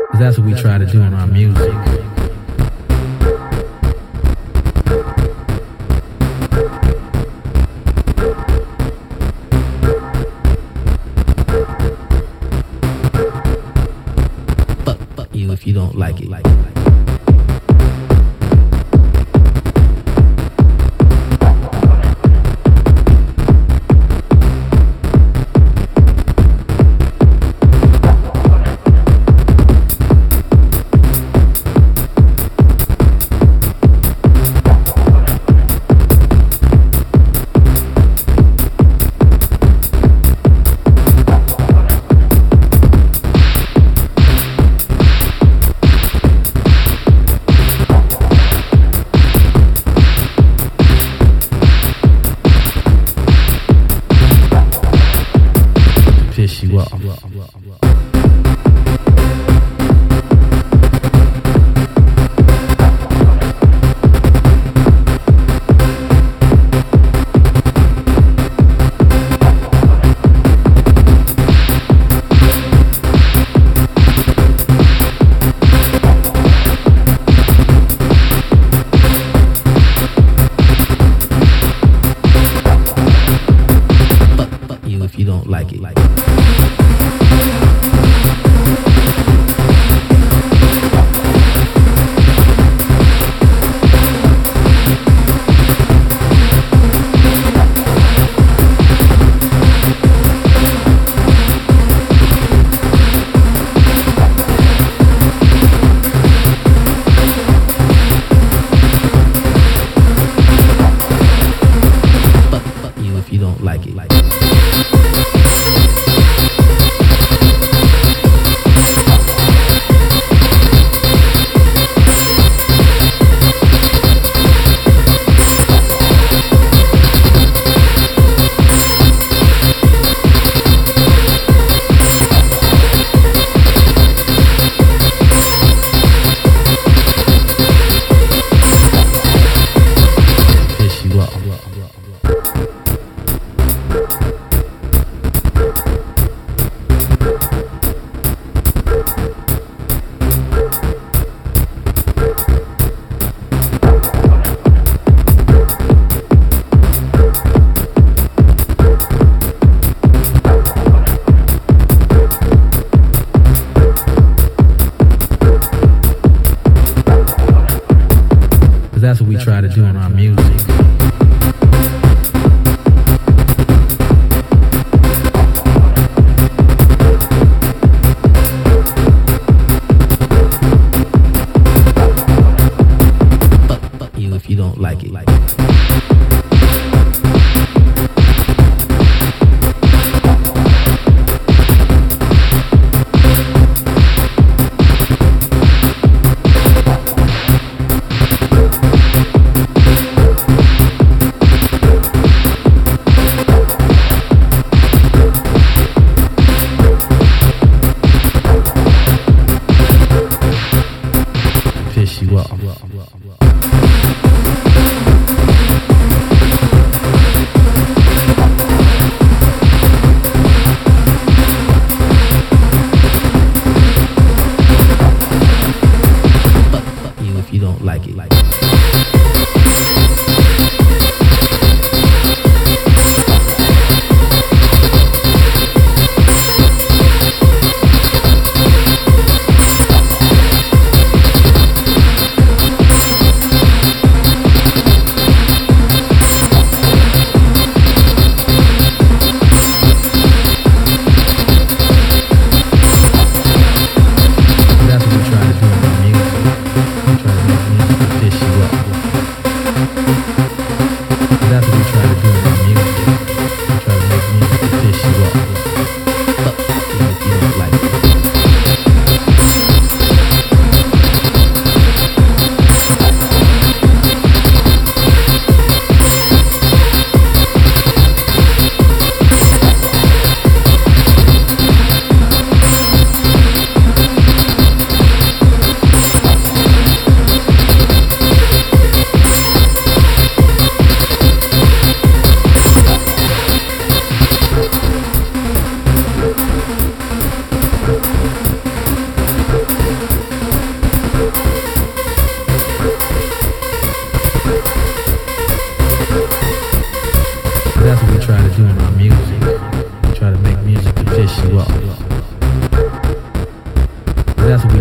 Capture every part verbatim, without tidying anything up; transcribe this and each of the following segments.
'Cause that's what we try to do in our music. Fuck, fuck you if you don't like it. Like it. Piss you off. Fuck you if you don't like it. Like it. Fuck you if you don't like it. Like it. Piss you off. Cause that's what we try to do in our music. Fuck, fuck you if you don't like it. Like it. Piss you off. Fuck, fuck you if you don't like it. Like it.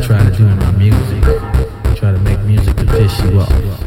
try to do in our music. Try to make music to piss you off.